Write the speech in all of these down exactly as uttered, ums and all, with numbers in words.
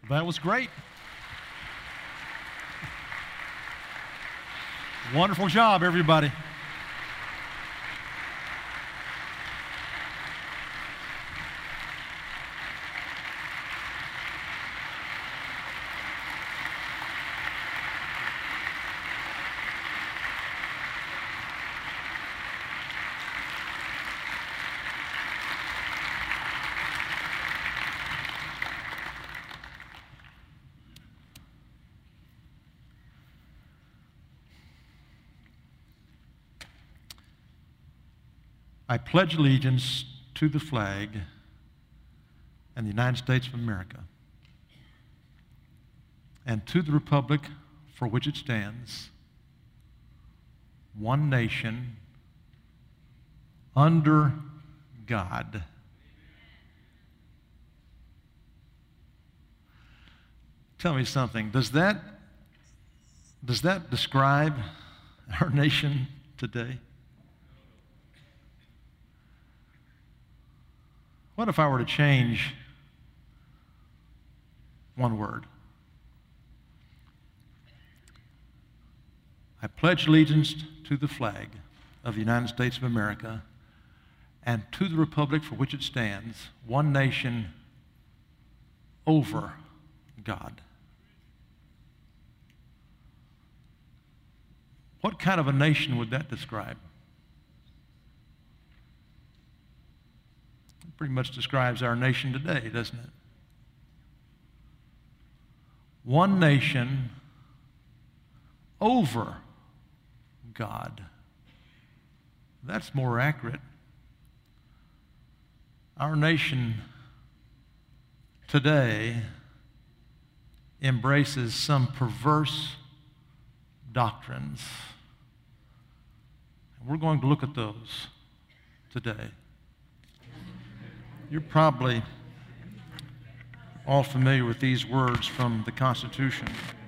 That was great. Wonderful job, everybody. I pledge allegiance to the flag and the United States of America and to the republic for which it stands, one nation, under God. Tell me something. Does that, does that describe our nation today? What if I were to change one word? I pledge allegiance to the flag of the United States of America and to the republic for which it stands, one nation, over God. What kind of a nation would that describe? It pretty much describes our nation today, doesn't it? One nation over God. That's more accurate. Our nation today embraces some perverse doctrines. We're going to look at those today. You're probably all familiar with these words from the Constitution.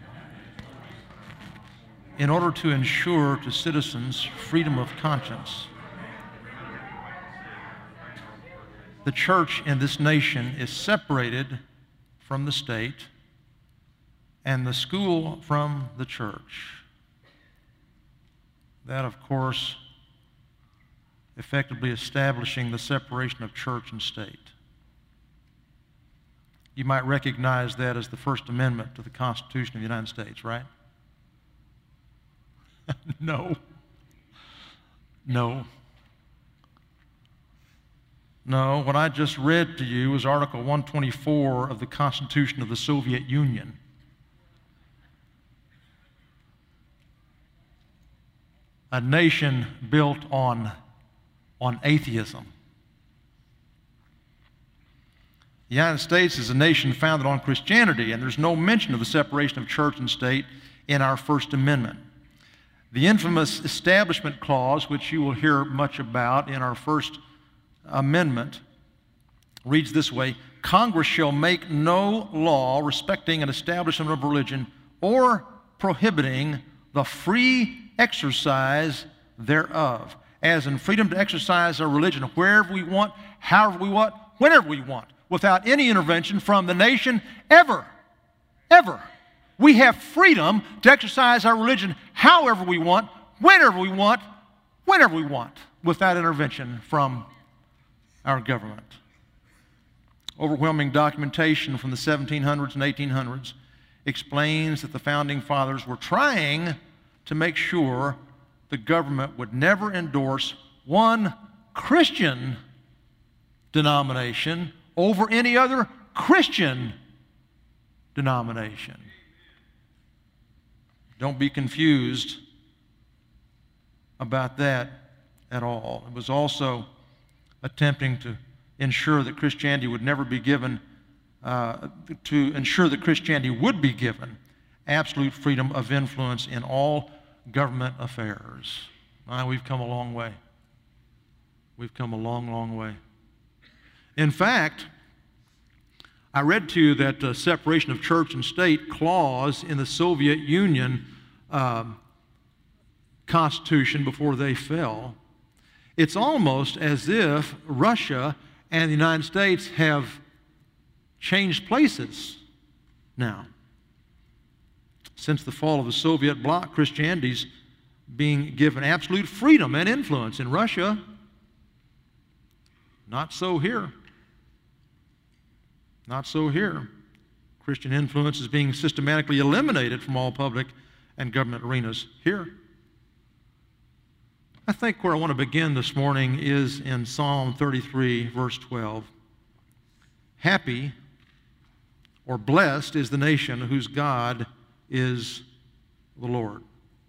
In order to ensure to citizens freedom of conscience, the church in this nation is separated from the state and the school from the church. That, of course, effectively establishing the separation of church and state. You might recognize that as the First Amendment to the Constitution of the United States, right? No. No. No, what I just read to you is Article one twenty-four of the Constitution of the Soviet Union. A nation built on, on atheism. The United States is a nation founded on Christianity, and there's no mention of the separation of church and state in our First Amendment. The infamous Establishment Clause, which you will hear much about in our First Amendment, reads this way: Congress shall make no law respecting an establishment of religion or prohibiting the free exercise thereof, as in freedom to exercise our religion wherever we want, however we want, whenever we want, without any intervention from the nation, ever, ever. We have freedom to exercise our religion however we want, whenever we want, whenever we want, without intervention from our government. Overwhelming documentation from the seventeen hundreds and eighteen hundreds explains that the Founding Fathers were trying to make sure the government would never endorse one Christian denomination over any other Christian denomination. Don't be confused about that at all. It was also attempting to ensure that Christianity would never be given, uh, to ensure that Christianity would be given absolute freedom of influence in all government affairs. Uh, we've come a long way. We've come a long, long way. In fact, I read to you that uh, separation of church and state clause in the Soviet Union uh, Constitution before they fell. It's almost as if Russia and the United States have changed places now. Since the fall of the Soviet bloc, Christianity's being given absolute freedom and influence in Russia. Not so here. Not so here. Christian influence is being systematically eliminated from all public and government arenas here. I think where I want to begin this morning is in Psalm thirty-three, verse twelve. Happy or blessed is the nation whose God is the Lord.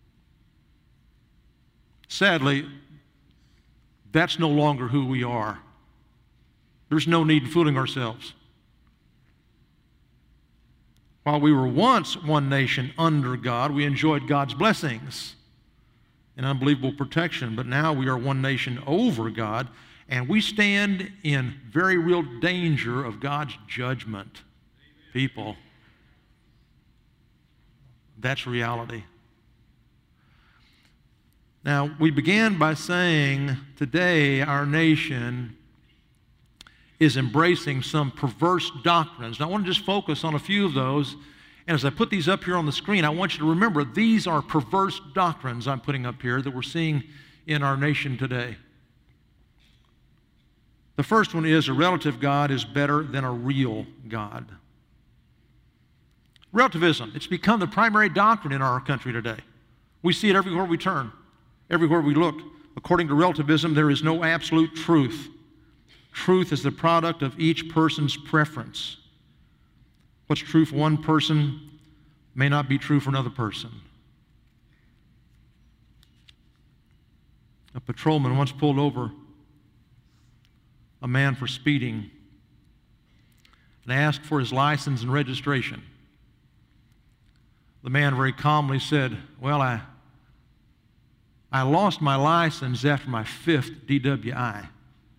Sadly, that's no longer who we are. There's no need in fooling ourselves. While we were once one nation under God, we enjoyed God's blessings and unbelievable protection, but now we are one nation over God, and we stand in very real danger of God's judgment. People, that's reality. Now, we began by saying today our nation is embracing some perverse doctrines. Now, I want to just focus on a few of those. And as I put these up here on the screen, I want you to remember these are perverse doctrines I'm putting up here that we're seeing in our nation today. The first one is a relative God is better than a real God. Relativism, it's become the primary doctrine in our country today. We see it everywhere we turn, everywhere we look. According to relativism, there is no absolute truth. Truth is the product of each person's preference. What's true for one person may not be true for another person. A patrolman once pulled over a man for speeding and asked for his license and registration. The man very calmly said, well, I, I lost my license after my fifth D W I.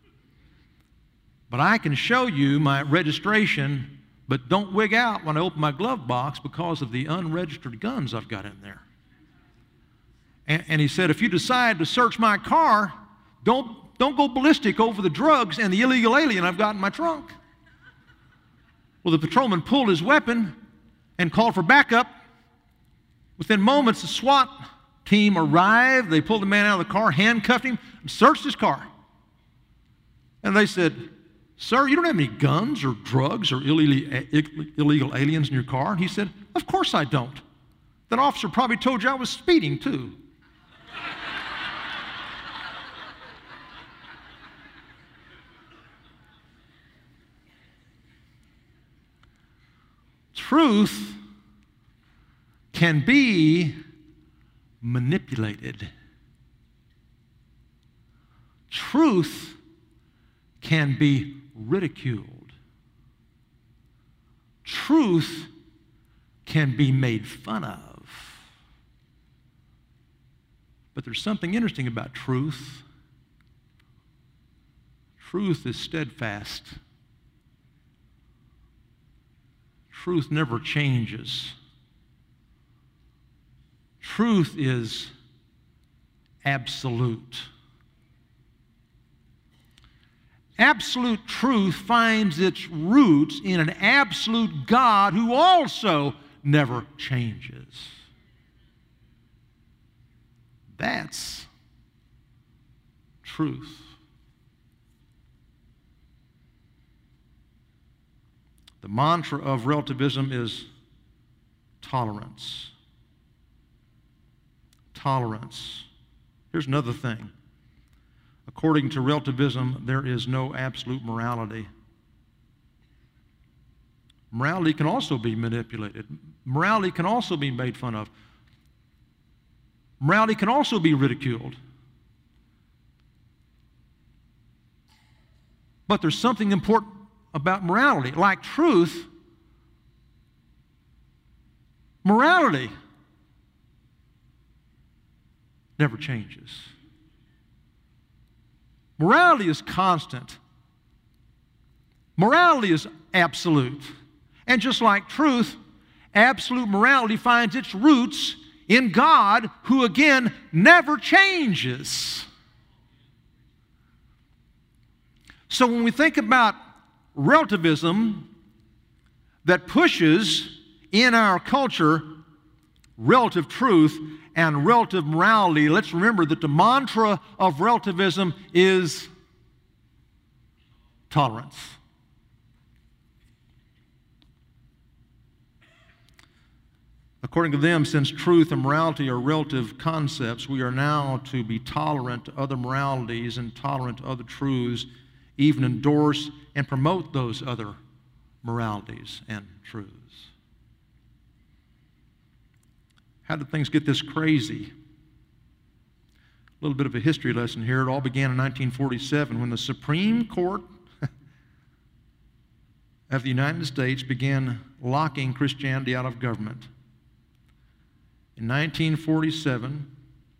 But I can show you my registration, but don't wig out when I open my glove box because of the unregistered guns I've got in there. And, and he said, if you decide to search my car, don't, don't go ballistic over the drugs and the illegal alien I've got in my trunk. Well, the patrolman pulled his weapon and called for backup. Within moments, the SWAT team arrived. They pulled the man out of the car, handcuffed him, and searched his car. And they said, sir, you don't have any guns or drugs or illegal aliens in your car? And he said, of course I don't. That officer probably told you I was speeding too. Truth can be manipulated. Truth can be ridiculed. Truth can be made fun of. But there's something interesting about truth. Truth is steadfast. Truth never changes. Truth is absolute. Absolute truth finds its roots in an absolute God who also never changes. That's truth. The mantra of relativism is tolerance. Tolerance. Here's another thing. According to relativism, there is no absolute morality. Morality can also be manipulated. Morality can also be made fun of. Morality can also be ridiculed. But there's something important about morality. Like truth, morality never changes. Morality is constant. Morality is absolute. And just like truth, absolute morality finds its roots in God, who again never changes. So when we think about relativism that pushes in our culture, relative truth and relative morality. Let's remember that the mantra of relativism is tolerance. According to them, since truth and morality are relative concepts, we are now to be tolerant to other moralities and tolerant to other truths, even endorse and promote those other moralities and truths. How did things get this crazy? A little bit of a history lesson here. It all began in nineteen forty-seven when the Supreme Court of the United States began locking Christianity out of government. In nineteen forty-seven,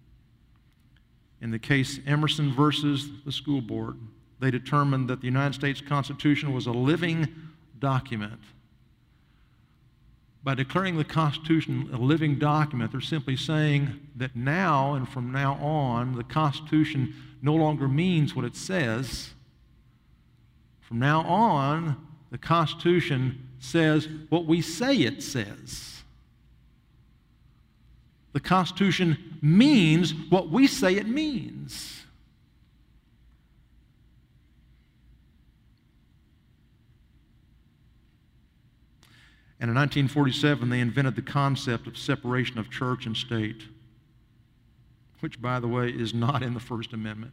in the case Emerson versus the School Board, they determined that the United States Constitution was a living document. By declaring the Constitution a living document, they're simply saying that now and from now on, the Constitution no longer means what it says. From now on, the Constitution says what we say it says. The Constitution means what we say it means. And in nineteen forty-seven, they invented the concept of separation of church and state, which, by the way, is not in the First Amendment.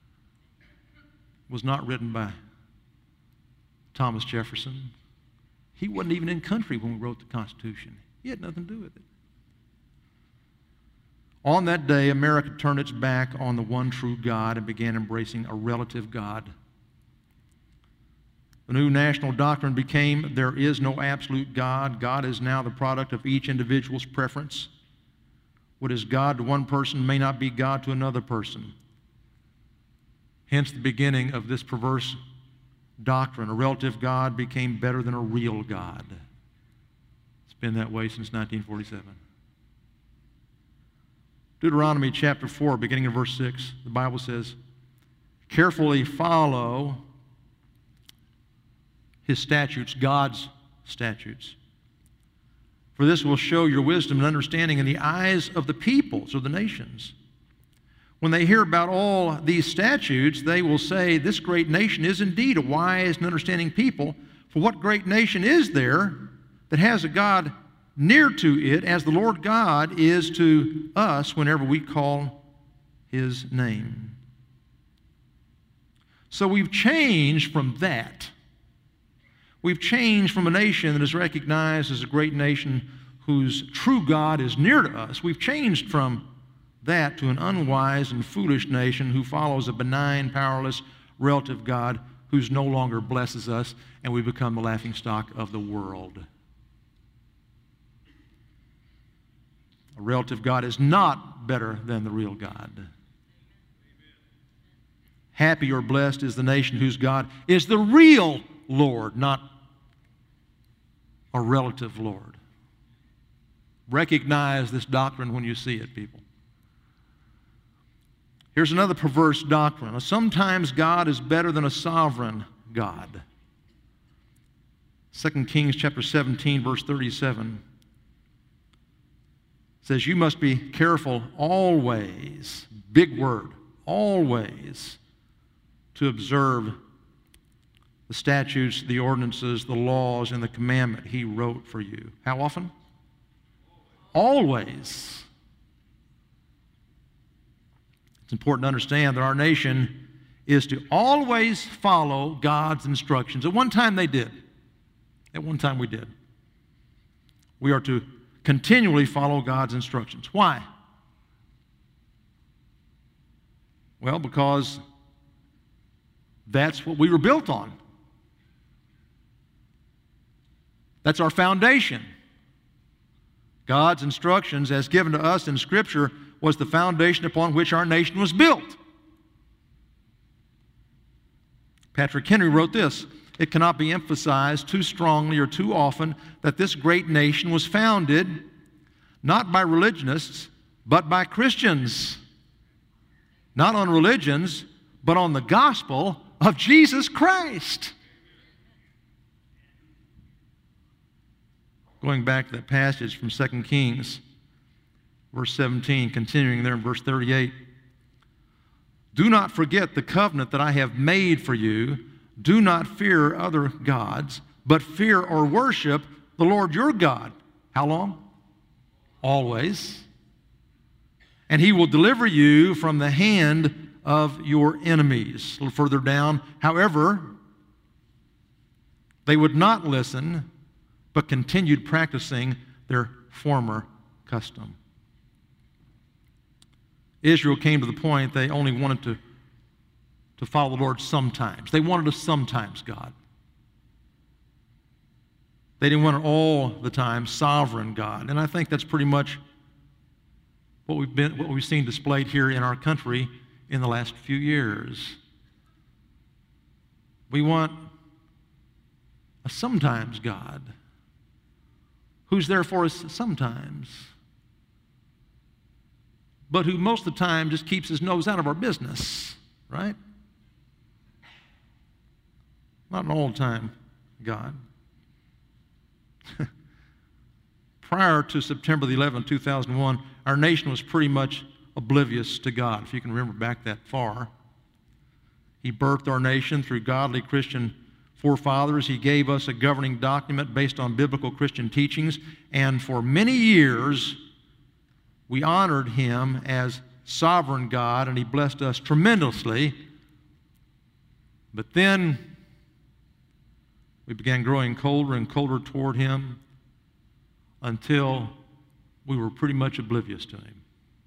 It was not written by Thomas Jefferson. He wasn't even in country when we wrote the Constitution. He had nothing to do with it. On that day, America turned its back on the one true God and began embracing a relative God. The new national doctrine became, there is no absolute God. God is now the product of each individual's preference. What is God to one person may not be God to another person. Hence the beginning of this perverse doctrine. A relative God became better than a real God. It's been that way since nineteen forty-seven. Deuteronomy chapter four, beginning in verse six, the Bible says, carefully follow His statutes, God's statutes. For this will show your wisdom and understanding in the eyes of the peoples or the nations. When they hear about all these statutes, they will say, this great nation is indeed a wise and understanding people. For what great nation is there that has a God near to it, as the Lord God is to us whenever we call His name? So we've changed from that. We've changed from a nation that is recognized as a great nation whose true God is near to us. We've changed from that to an unwise and foolish nation who follows a benign, powerless, relative God who's no longer blesses us, and we become the laughingstock of the world. A relative God is not better than the real God. Happy or blessed is the nation whose God is the real Lord, not a relative Lord. Recognize this doctrine when you see it, people. Here's another perverse doctrine. Sometimes God is better than a sovereign God. Second Kings chapter seventeen, verse thirty-seven says, you must be careful always, big word, always, to observe the statutes, the ordinances, the laws, and the commandment He wrote for you. How often? Always. It's important to understand that our nation is to always follow God's instructions. At one time they did. At one time we did. We are to continually follow God's instructions. Why? Well, because that's what we were built on. That's our foundation. God's instructions, as given to us in Scripture, was the foundation upon which our nation was built. Patrick Henry wrote this, it cannot be emphasized too strongly or too often that this great nation was founded not by religionists, but by Christians. Not on religions, but on the gospel of Jesus Christ. going back to that passage from Second Kings, verse seventeen, continuing there in verse thirty-eight. Do not forget the covenant that I have made for you. Do not fear other gods, but fear or worship the Lord your God. How long? Always. And he will deliver you from the hand of your enemies. A little further down, however, they would not listen, but continued practicing their former custom. Israel came to the point they only wanted to, to follow the Lord sometimes. They wanted a sometimes God. They didn't want an all the time sovereign God. And I think that's pretty much what we've been, what we've seen displayed here in our country in the last few years. We want a sometimes God who's there for us sometimes, but who most of the time just keeps his nose out of our business, right? Not an all-time God. Prior to September the eleventh, two thousand one, our nation was pretty much oblivious to God, if you can remember back that far. He birthed our nation through godly Christian forefathers. He gave us a governing document based on biblical Christian teachings, and for many years, we honored him as sovereign God, and he blessed us tremendously. But then we began growing colder and colder toward him until we were pretty much oblivious to him.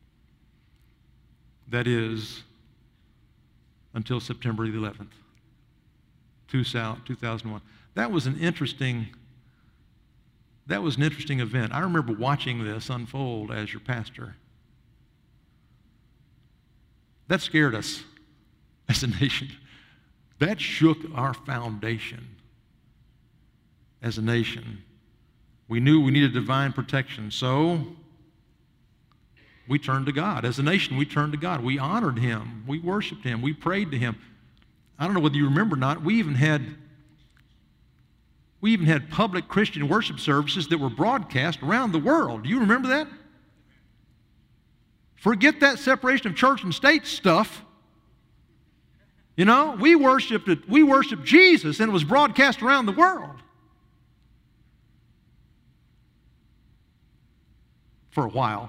That is, until September the eleventh, two thousand one. That was an interesting, that was an interesting event. I remember watching this unfold as your pastor. That scared us as a nation. That shook our foundation as a nation. We knew we needed divine protection, so we turned to God. As a nation, we turned to God. We honored him. We worshiped him. We prayed to him. I don't know whether you remember or not, we even had we even had public Christian worship services that were broadcast around the world. Do you remember that? Forget that separation of church and state stuff. You know, we worshiped it, we worshiped Jesus, and it was broadcast around the world. For a while.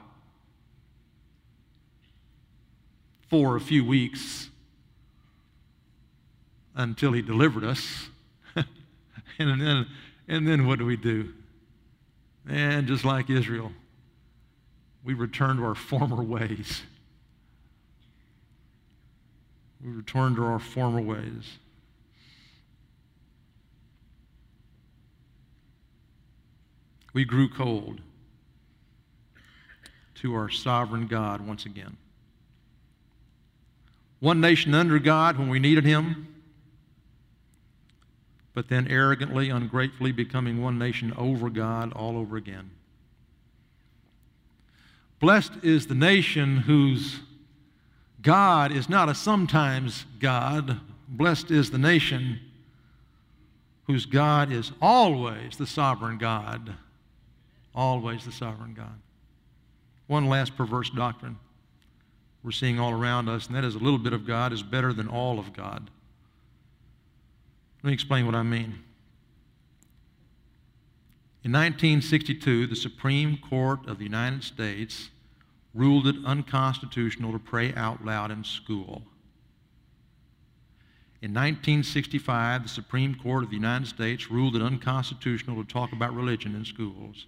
For a few weeks. Until he delivered us. and, then, and then what do we do? And just like Israel, we return to our former ways. We return to our former ways. We grew cold to our sovereign God once again. One nation under God when we needed him, but then arrogantly, ungratefully becoming one nation over God all over again. Blessed is the nation whose God is not a sometimes God. Blessed is the nation whose God is always the sovereign God. Always the sovereign God. One last perverse doctrine we're seeing all around us, and that is a little bit of God is better than all of God. Let me explain what I mean. In nineteen sixty-two, the Supreme Court of the United States ruled it unconstitutional to pray out loud in school. In nineteen sixty-five, the Supreme Court of the United States ruled it unconstitutional to talk about religion in schools.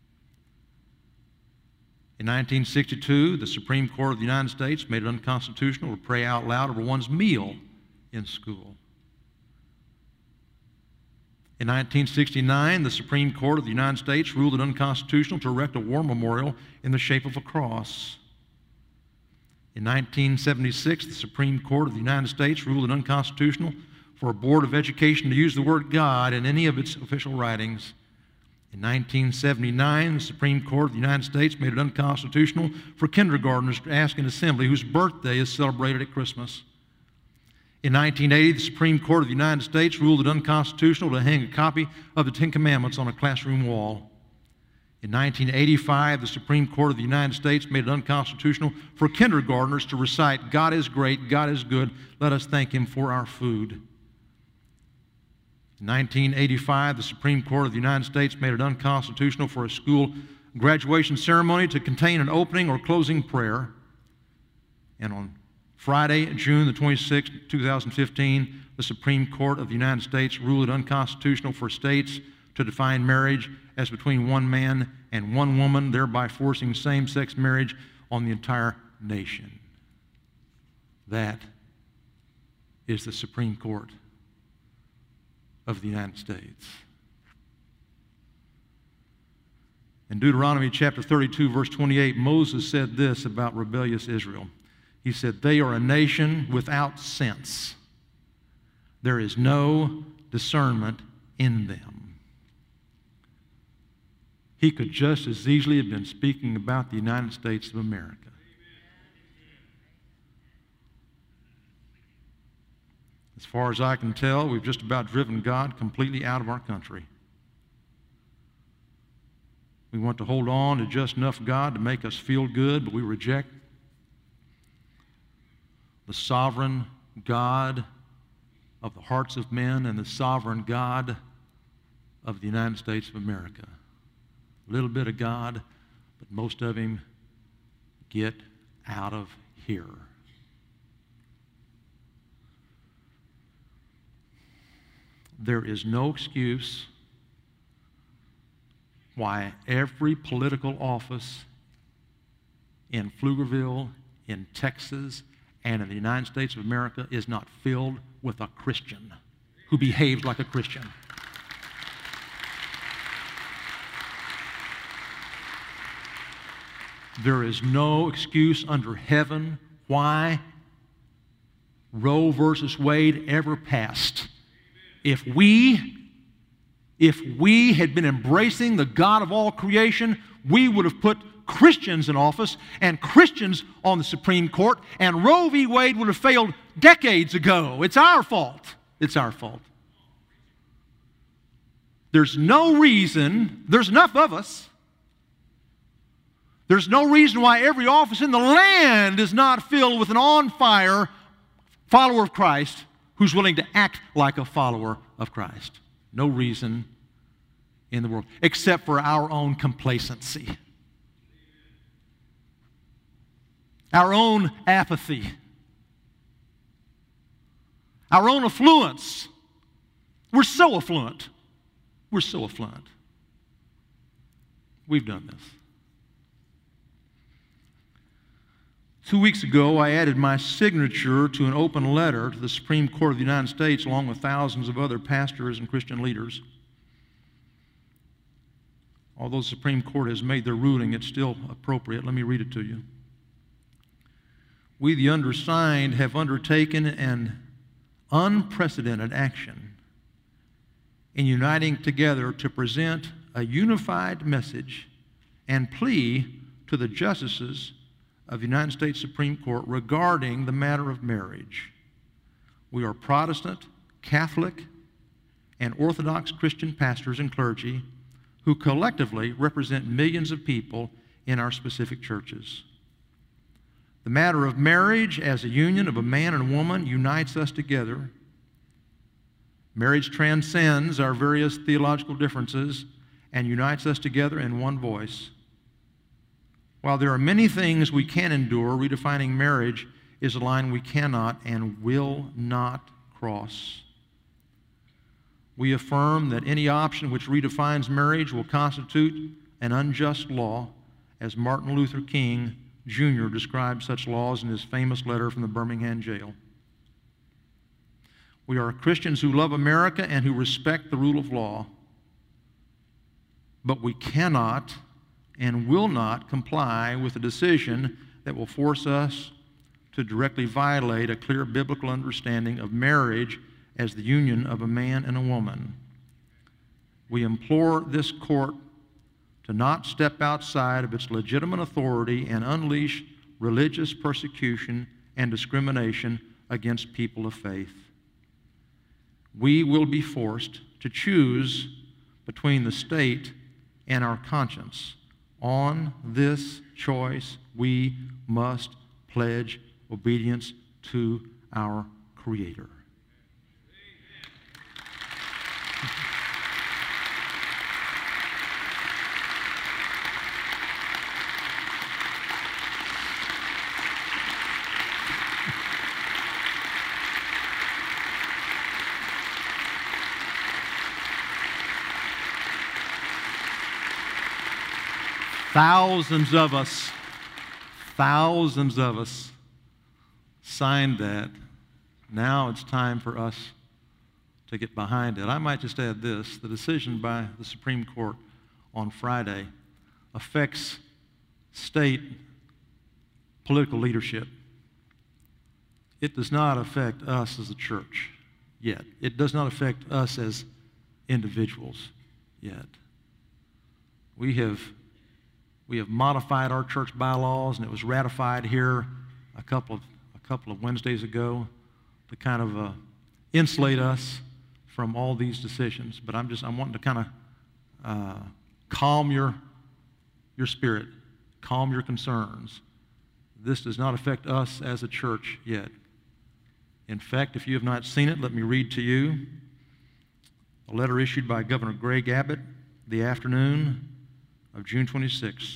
In nineteen sixty-two, the Supreme Court of the United States made it unconstitutional to pray out loud over one's meal in school. In nineteen sixty-nine, the Supreme Court of the United States ruled it unconstitutional to erect a war memorial in the shape of a cross. In nineteen seventy-six, the Supreme Court of the United States ruled it unconstitutional for a Board of Education to use the word God in any of its official writings. In nineteen seventy-nine, the Supreme Court of the United States made it unconstitutional for kindergartners to ask an assembly whose birthday is celebrated at Christmas. In nineteen eighty, the Supreme Court of the United States ruled it unconstitutional to hang a copy of the Ten Commandments on a classroom wall. In nineteen eighty-five, the Supreme Court of the United States made it unconstitutional for kindergartners to recite, "God is great, God is good, let us thank Him for our food." In nineteen eighty-five, the Supreme Court of the United States made it unconstitutional for a school graduation ceremony to contain an opening or closing prayer. And on Friday, June the twenty-sixth, two thousand fifteen, the Supreme Court of the United States ruled it unconstitutional for states to define marriage as between one man and one woman, thereby forcing same-sex marriage on the entire nation. That is the Supreme Court of the United States. In Deuteronomy chapter thirty-two, verse twenty-eight, Moses said this about rebellious Israel. He said, "They are a nation without sense. There is no discernment in them." He could just as easily have been speaking about the United States of America. As far as I can tell, we've just about driven God completely out of our country. We want to hold on to just enough God to make us feel good, but we reject the sovereign God of the hearts of men and the sovereign God of the United States of America. A little bit of God, but most of Him, get out of here. There is no excuse why every political office in Pflugerville, in Texas, and in the United States of America is not filled with a Christian who behaves like a Christian. There is no excuse under heaven why Roe versus Wade ever passed. If we, if we had been embracing the God of all creation, we would have put Christians in office and Christians on the Supreme Court, and Roe v. Wade would have failed decades ago. It's our fault. It's our fault. There's no reason, there's enough of us. There's no reason why every office in the land is not filled with an on-fire follower of Christ who's willing to act like a follower of Christ. No reason in the world, except for our own complacency, our own apathy, our own affluence. We're so affluent. We're so affluent. We've done this. Two weeks ago, I added my signature to an open letter to the Supreme Court of the United States, along with thousands of other pastors and Christian leaders. Although the Supreme Court has made their ruling, it's still appropriate. Let me read it to you. We, the undersigned, have undertaken an unprecedented action in uniting together to present a unified message and plea to the justices of the United States Supreme Court regarding the matter of marriage. We are Protestant, Catholic, and Orthodox Christian pastors and clergy who collectively represent millions of people in our specific churches. The matter of marriage as a union of a man and a woman unites us together. Marriage transcends our various theological differences and unites us together in one voice. While there are many things we can endure, redefining marriage is a line we cannot and will not cross. We affirm that any option which redefines marriage will constitute an unjust law, as Martin Luther King Junior described such laws in his famous letter from the Birmingham jail. We are Christians who love America and who respect the rule of law, but we cannot and will not comply with a decision that will force us to directly violate a clear biblical understanding of marriage as the union of a man and a woman. We implore this court to not step outside of its legitimate authority and unleash religious persecution and discrimination against people of faith. We will be forced to choose between the state and our conscience. On this choice, we must pledge obedience to our Creator. Thousands of us, thousands of us signed that. Now it's time for us to get behind it. I might just add this. The decision by the Supreme Court on Friday affects state political leadership. It does not affect us as a church yet. It does not affect us as individuals yet. We have We have modified our church bylaws, and it was ratified here a couple of, a couple of Wednesdays ago to kind of uh, insulate us from all these decisions. But I'm just, I'm wanting to kind of uh, calm your, your spirit, calm your concerns. This does not affect us as a church yet. In fact, if you have not seen it, let me read to you a letter issued by Governor Greg Abbott the afternoon of June twenty-sixth.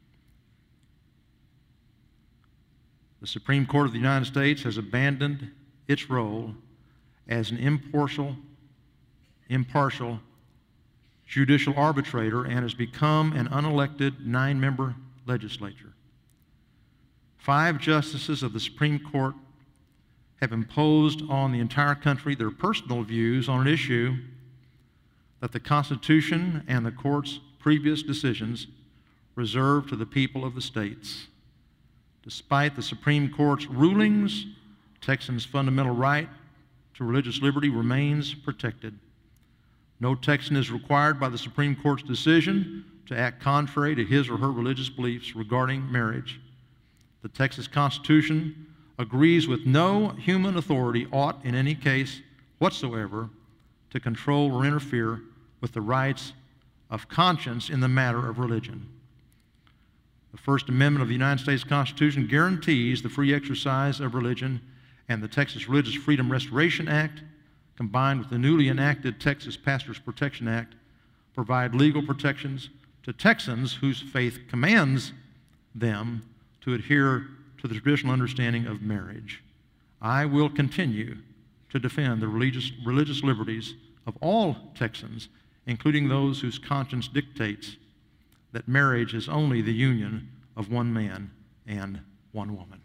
The Supreme Court of the United States has abandoned its role as an impartial, impartial judicial arbitrator and has become an unelected nine-member legislature. Five justices of the Supreme Court have imposed on the entire country their personal views on an issue that the Constitution and the court's previous decisions reserved to the people of the states. Despite the Supreme Court's rulings, Texans' fundamental right to religious liberty remains protected. No Texan is required by the Supreme Court's decision to act contrary to his or her religious beliefs regarding marriage. The Texas Constitution agrees with no human authority ought in any case whatsoever to control or interfere with the rights of conscience in the matter of religion. The First Amendment of the United States Constitution guarantees the free exercise of religion, and the Texas Religious Freedom Restoration Act, combined with the newly enacted Texas Pastors Protection Act, provide legal protections to Texans whose faith commands them to adhere to the traditional understanding of marriage. I will continue to defend the religious, religious liberties of all Texans, including those whose conscience dictates that marriage is only the union of one man and one woman.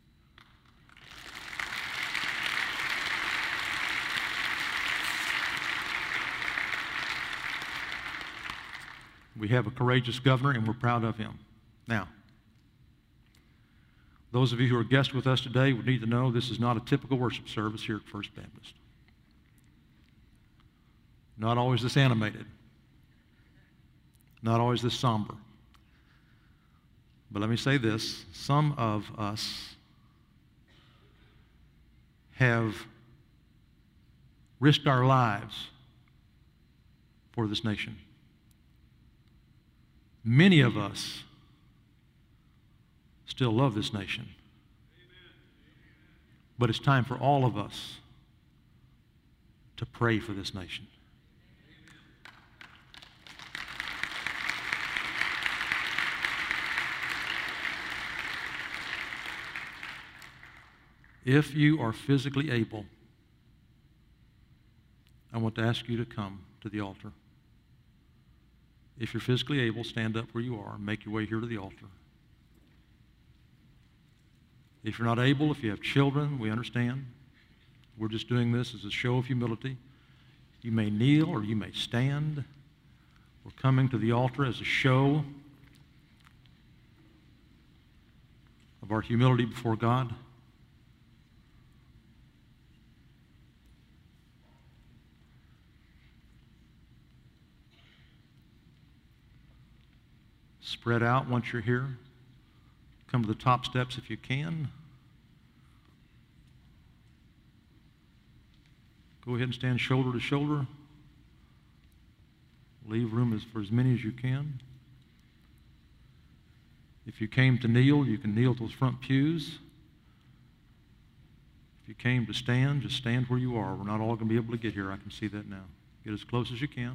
We have a courageous governor, and we're proud of him. Now, those of you who are guests with us today would need to know this is not a typical worship service here at First Baptist. Not always this animated. Not always this somber. But let me say this. Some of us have risked our lives for this nation. Many of us still love this nation. But it's time for all of us to pray for this nation. If you are physically able, I want to ask you to come to the altar. If you're physically able, stand up where you are and make your way here to the altar. If you're not able, if you have children, we understand. We're just doing this as a show of humility. You may kneel or you may stand. We're coming to the altar as a show of our humility before God. Spread out once you're here. Come to the top steps if you can. Go ahead and stand shoulder to shoulder. Leave room as, for as many as you can. If you came to kneel, you can kneel to those front pews. If you came to stand, just stand where you are. We're not all going to be able to get here. I can see that now. Get as close as you can.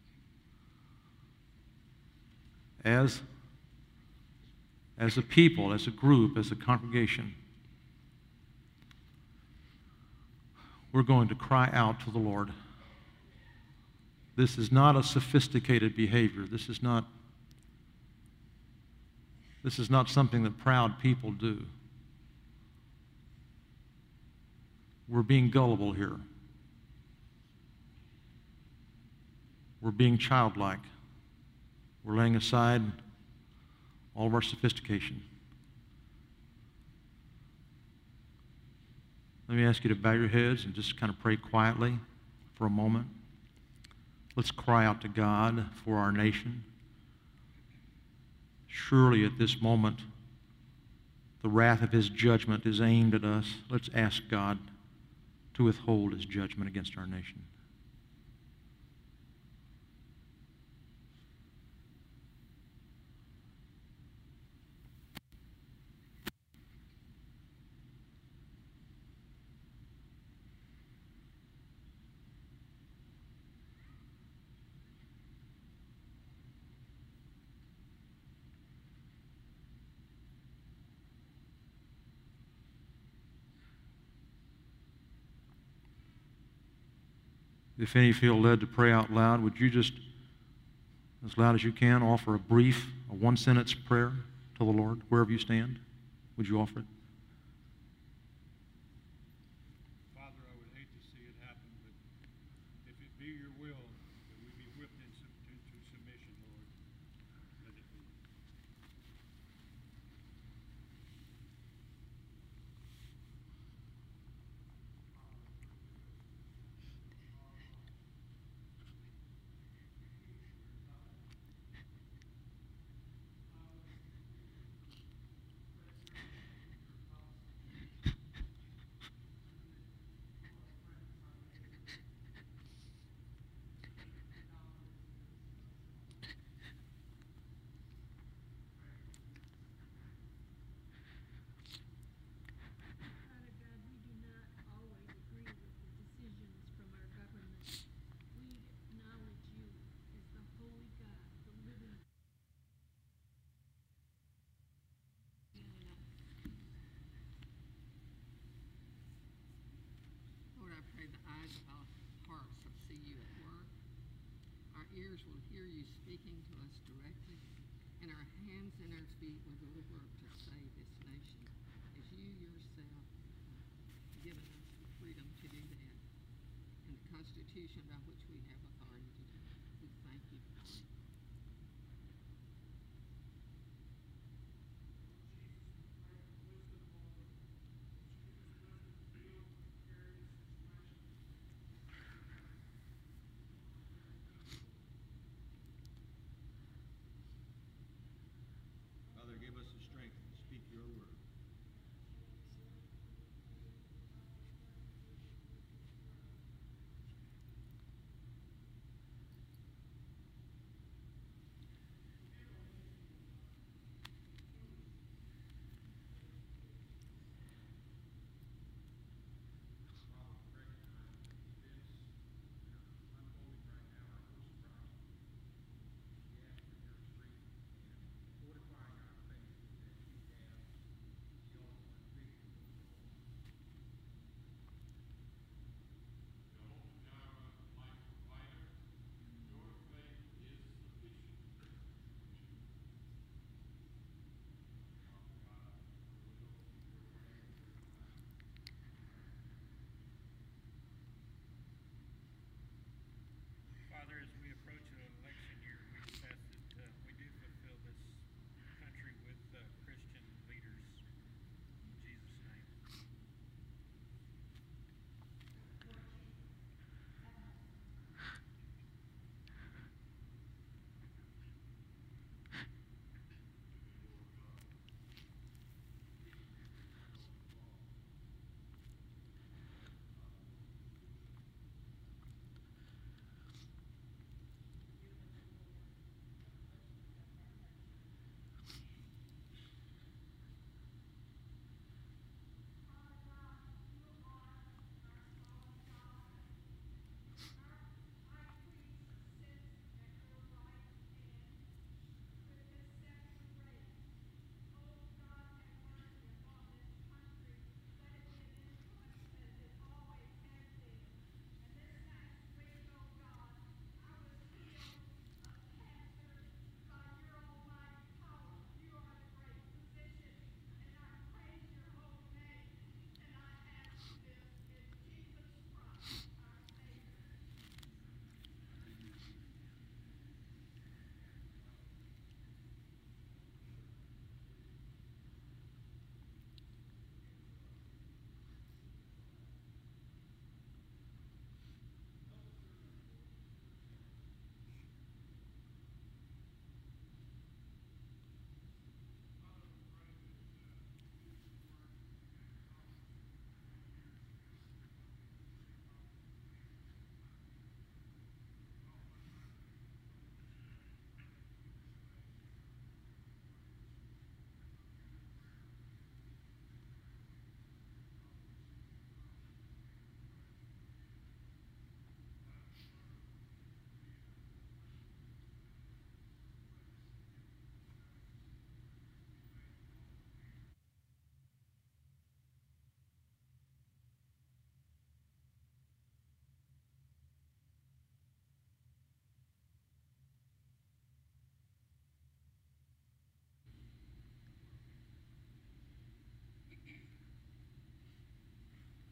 As, as a people, as a group, as a congregation, we're going to cry out to the Lord. This is not a sophisticated behavior. This is not, this is not something that proud people do. We're being gullible here. We're being childlike. We're laying aside all of our sophistication. Let me ask you to bow your heads and just kind of pray quietly for a moment. Let's cry out to God for our nation. Surely at this moment, the wrath of his judgment is aimed at us. Let's ask God to withhold his judgment against our nation. If any feel led to pray out loud, would you just, as loud as you can, offer a brief, a one-sentence prayer to the Lord, wherever you stand? Would you offer it? Father, I would hate to see it happen, but if it be your will that we be whipped into submission, Lord, let it be. Ears will hear you speaking to us directly, and our hands and our feet will go to work to save this nation, as you yourself have given us the freedom to do that, and the Constitution by which we have authority to do it. We thank you for it. Give us the strength to speak your word.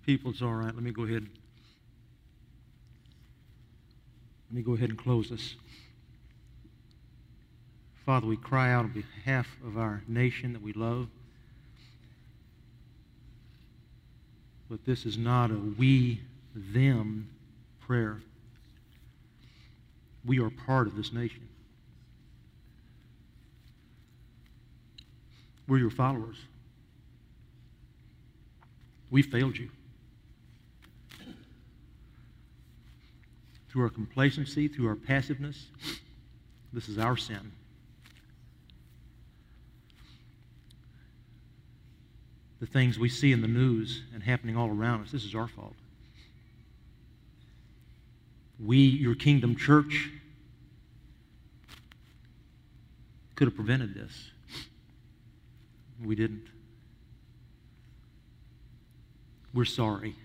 People, it's all right. Let me go ahead. Let me go ahead and close this. Father, we cry out on behalf of our nation that we love. But this is not a we, them prayer. We are part of this nation. We're your followers. We failed you. Through our complacency, through our passiveness, this is our sin. The things we see in the news and happening all around us, this is our fault. We, your kingdom church, could have prevented this. We didn't. We're sorry.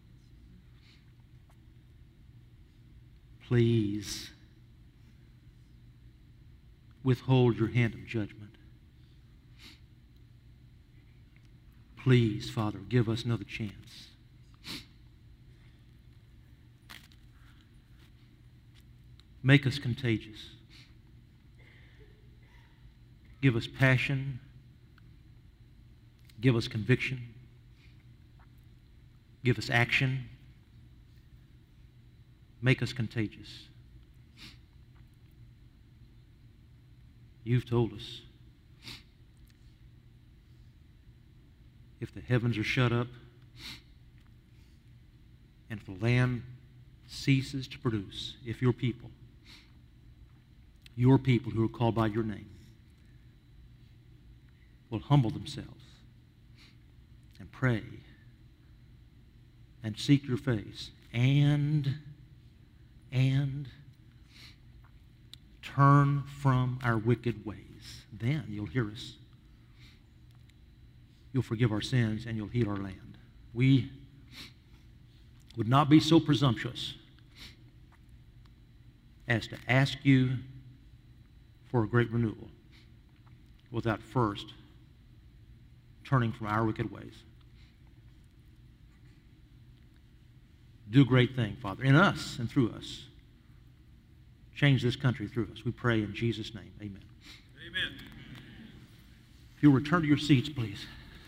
Please withhold your hand of judgment. Please, Father, give us another chance. Make us contagious. Give us passion. Give us conviction. Give us action. Make us contagious. You've told us if the heavens are shut up and if the land ceases to produce, if your people, your people who are called by your name, will humble themselves and pray and seek your face and and turn from our wicked ways, then you'll hear us. You'll forgive our sins and you'll heal our land. We would not be so presumptuous as to ask you for a great renewal without first turning from our wicked ways. Do a great thing, Father, in us and through us. Change this country through us. We pray in Jesus' name. Amen. Amen. If you'll return to your seats, please.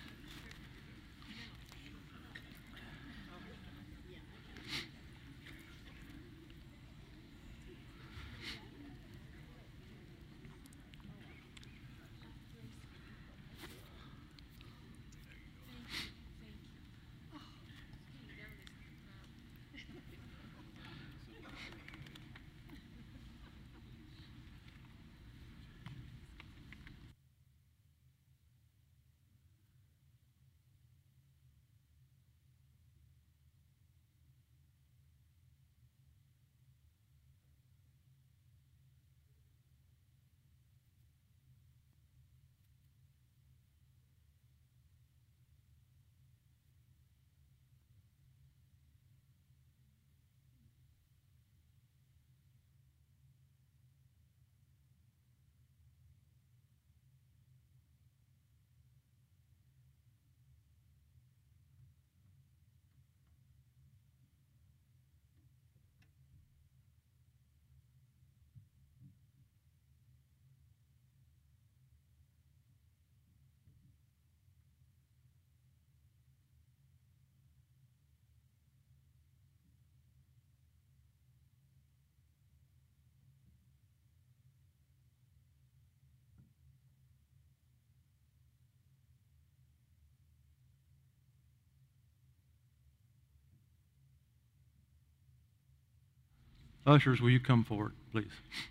Ushers, will you come forward, please?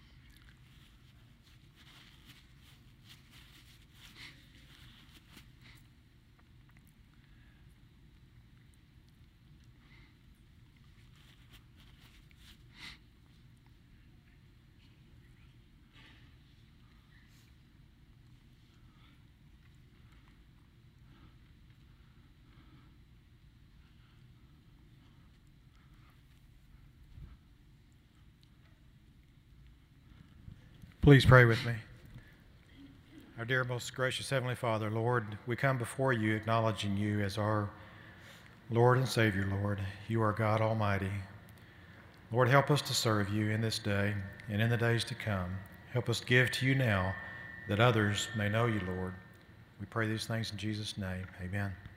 Please pray with me. Our dear, most gracious Heavenly Father, Lord, we come before you acknowledging you as our Lord and Savior, Lord, you are God Almighty. Lord, help us to serve you in this day and in the days to come. Help us give to you now that others may know you, Lord. We pray these things in Jesus' name. Amen.